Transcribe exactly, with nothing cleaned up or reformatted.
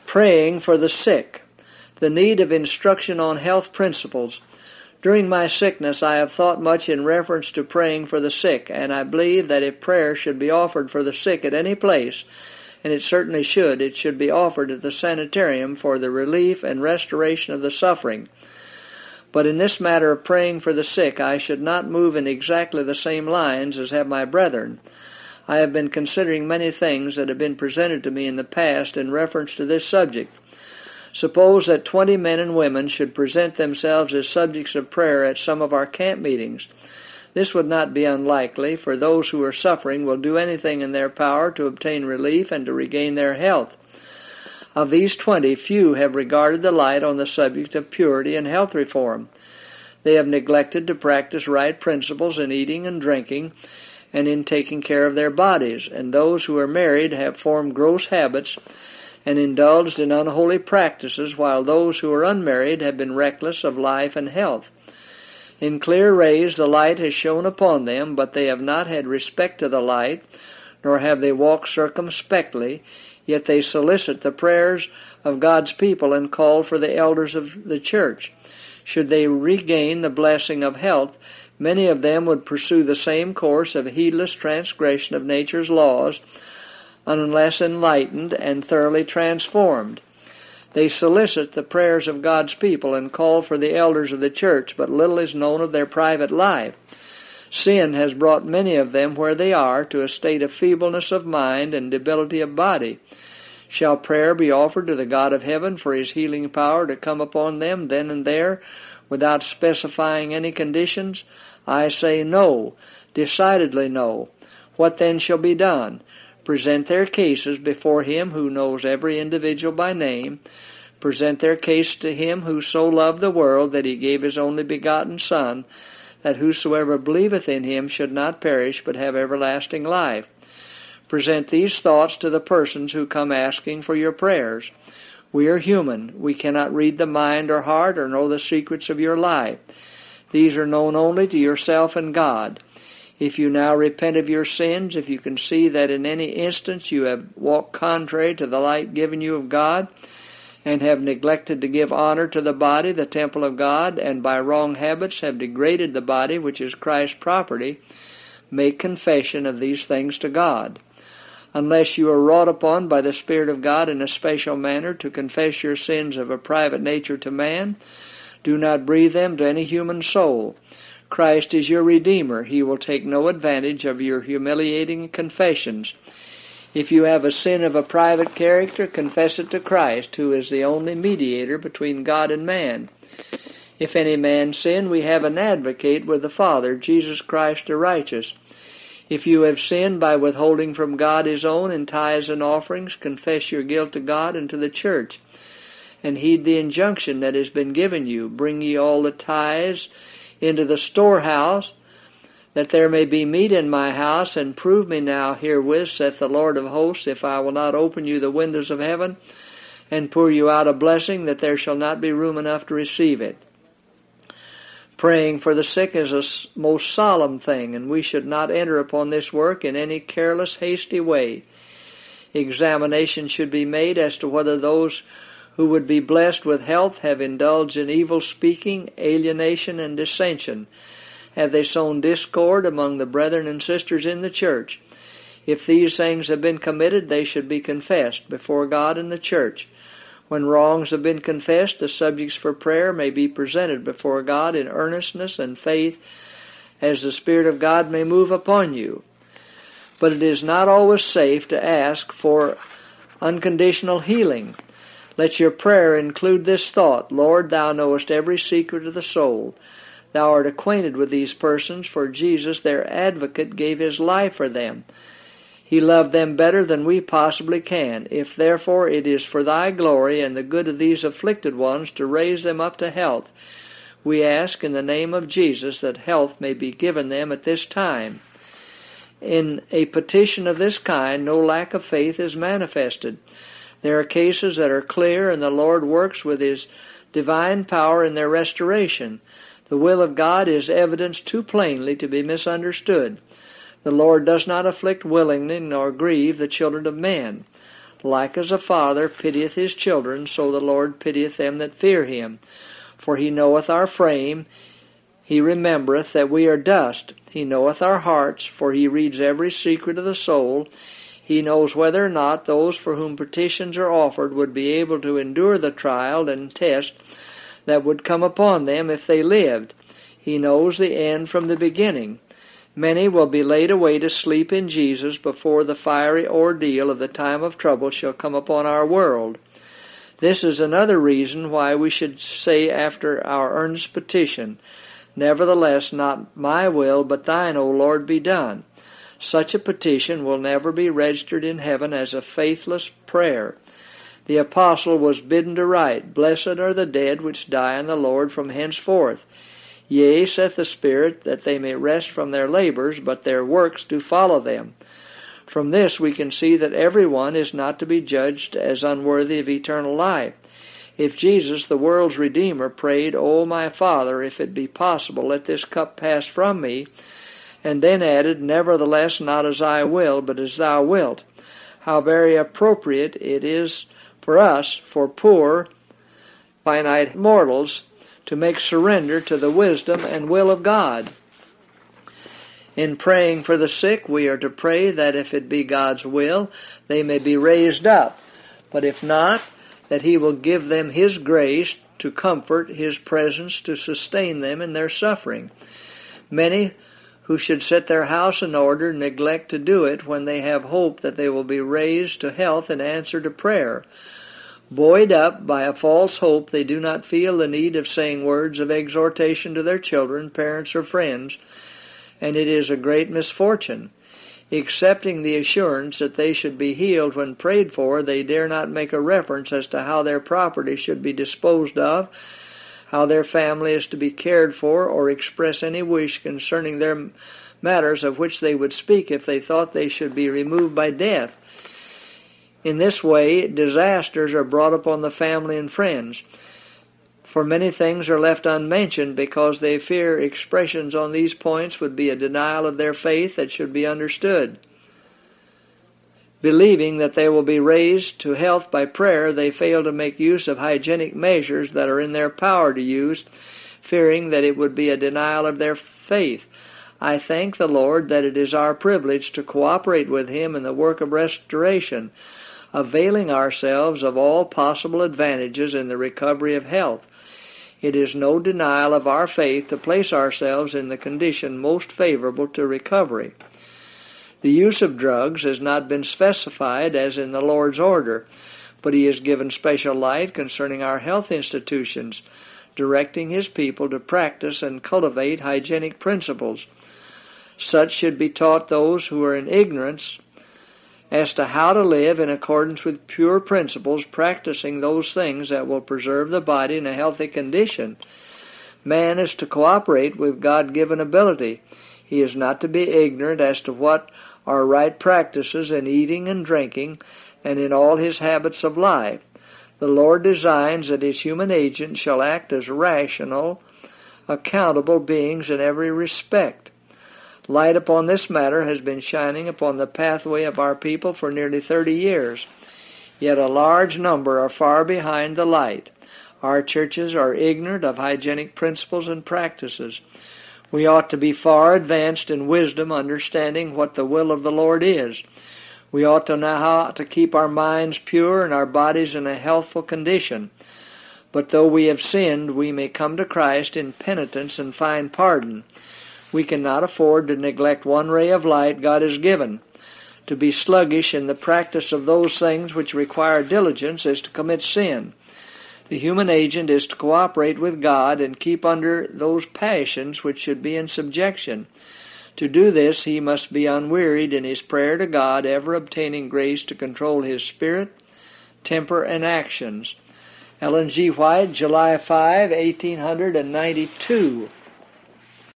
Praying for the sick. The need of instruction on health principles. During my sickness I have thought much in reference to praying for the sick, and I believe that if prayer should be offered for the sick at any place, and it certainly should, it should be offered at the sanitarium for the relief and restoration of the suffering. But in this matter of praying for the sick, I should not move in exactly the same lines as have my brethren. I have been considering many things that have been presented to me in the past in reference to this subject. Suppose that twenty men and women should present themselves as subjects of prayer at some of our camp meetings. This would not be unlikely, for those who are suffering will do anything in their power to obtain relief and to regain their health. Of these twenty, few have regarded the light on the subject of purity and health reform. They have neglected to practice right principles in eating and drinking and in taking care of their bodies, and those who are married have formed gross habits and indulged in unholy practices, while those who are unmarried have been reckless of life and health. In clear rays the light has shone upon them, but they have not had respect to the light, nor have they walked circumspectly, yet they solicit the prayers of God's people and call for the elders of the church. Should they regain the blessing of health, many of them would pursue the same course of heedless transgression of nature's laws, unless enlightened and thoroughly transformed. They solicit the prayers of God's people and call for the elders of the church, but little is known of their private life. Sin has brought many of them where they are, to a state of feebleness of mind and debility of body. Shall prayer be offered to the God of heaven for His healing power to come upon them then and there, without specifying any conditions? I say no, decidedly no. What then shall be done? Present their cases before Him who knows every individual by name. Present their case to Him who so loved the world that He gave His only begotten Son, that whosoever believeth in Him should not perish but have everlasting life. Present these thoughts to the persons who come asking for your prayers. We are human. We cannot read the mind or heart or know the secrets of your life. These are known only to yourself and God. If you now repent of your sins, if you can see that in any instance you have walked contrary to the light given you of God, and have neglected to give honor to the body, the temple of God, and by wrong habits have degraded the body, which is Christ's property, make confession of these things to God. Unless you are wrought upon by the Spirit of God in a special manner to confess your sins of a private nature to man, do not breathe them to any human soul. Christ is your Redeemer. He will take no advantage of your humiliating confessions. If you have a sin of a private character, confess it to Christ, who is the only mediator between God and man. If any man sin, we have an advocate with the Father, Jesus Christ the righteous. If you have sinned by withholding from God His own in tithes and offerings, confess your guilt to God and to the church, and heed the injunction that has been given you. Bring ye all the tithes into the storehouse, that there may be meat in my house, and prove me now herewith, saith the Lord of hosts, if I will not open you the windows of heaven, and pour you out a blessing, that there shall not be room enough to receive it. Praying for the sick is a most solemn thing, and we should not enter upon this work in any careless, hasty way. Examination should be made as to whether those who would be blessed with health have indulged in evil speaking, alienation, and dissension. Have they sown discord among the brethren and sisters in the church? If these things have been committed, they should be confessed before God and the church. When wrongs have been confessed, the subjects for prayer may be presented before God in earnestness and faith, as the Spirit of God may move upon you. But it is not always safe to ask for unconditional healing. Let your prayer include this thought: Lord, Thou knowest every secret of the soul. Thou art acquainted with these persons, for Jesus, their advocate, gave His life for them. He loved them better than we possibly can. If therefore it is for Thy glory and the good of these afflicted ones to raise them up to health, we ask in the name of Jesus that health may be given them at this time. In a petition of this kind, no lack of faith is manifested. There are cases that are clear, and the Lord works with His divine power in their restoration. The will of God is evidenced too plainly to be misunderstood. The Lord does not afflict willingly nor grieve the children of men. Like as a father pitieth his children, so the Lord pitieth them that fear him. For he knoweth our frame, he remembereth that we are dust. He knoweth our hearts, for he reads every secret of the soul. He knows whether or not those for whom petitions are offered would be able to endure the trial and test that would come upon them if they lived. He knows the end from the beginning. Many will be laid away to sleep in Jesus before the fiery ordeal of the time of trouble shall come upon our world. This is another reason why we should say after our earnest petition, "Nevertheless, not my will, but thine, O Lord, be done." Such a petition will never be registered in heaven as a faithless prayer. The apostle was bidden to write, "Blessed are the dead which die in the Lord from henceforth. Yea, saith the Spirit, that they may rest from their labors, but their works do follow them." From this we can see that everyone is not to be judged as unworthy of eternal life. If Jesus, the world's Redeemer, prayed, "O my Father, if it be possible, let this cup pass from me," and then added, "Nevertheless, not as I will, but as thou wilt," how very appropriate it is for us, for poor, finite mortals, to make surrender to the wisdom and will of God. In praying for the sick, we are to pray that if it be God's will, they may be raised up, but if not, that he will give them his grace to comfort, his presence to sustain them in their suffering. Many who should set their house in order neglect to do it when they have hope that they will be raised to health in answer to prayer. Buoyed up by a false hope, they do not feel the need of saying words of exhortation to their children, parents, or friends, and it is a great misfortune. Accepting the assurance that they should be healed when prayed for, they dare not make a reference as to how their property should be disposed of, how their family is to be cared for, or express any wish concerning their matters of which they would speak if they thought they should be removed by death. In this way, disasters are brought upon the family and friends, for many things are left unmentioned because they fear expressions on these points would be a denial of their faith that should be understood. Believing that they will be raised to health by prayer, they fail to make use of hygienic measures that are in their power to use, fearing that it would be a denial of their faith. I thank the Lord that it is our privilege to cooperate with Him in the work of restoration, availing ourselves of all possible advantages in the recovery of health. It is no denial of our faith to place ourselves in the condition most favorable to recovery. The use of drugs has not been specified as in the Lord's order, but He has given special light concerning our health institutions, directing His people to practice and cultivate hygienic principles. Such should be taught those who are in ignorance as to how to live in accordance with pure principles, practicing those things that will preserve the body in a healthy condition. Man is to cooperate with God-given ability. He is not to be ignorant as to what are right practices in eating and drinking and in all his habits of life. The Lord designs that His human agents shall act as rational, accountable beings in every respect. Light upon this matter has been shining upon the pathway of our people for nearly thirty years, yet a large number are far behind the light. Our churches are ignorant of hygienic principles and practices. We ought to be far advanced in wisdom, understanding what the will of the Lord is. We ought to know how to keep our minds pure and our bodies in a healthful condition. But though we have sinned, we may come to Christ in penitence and find pardon. We cannot afford to neglect one ray of light God has given. To be sluggish in the practice of those things which require diligence is to commit sin. The human agent is to cooperate with God and keep under those passions which should be in subjection. To do this, he must be unwearied in his prayer to God, ever obtaining grace to control his spirit, temper, and actions. Ellen G. White, July fifth, eighteen ninety-two.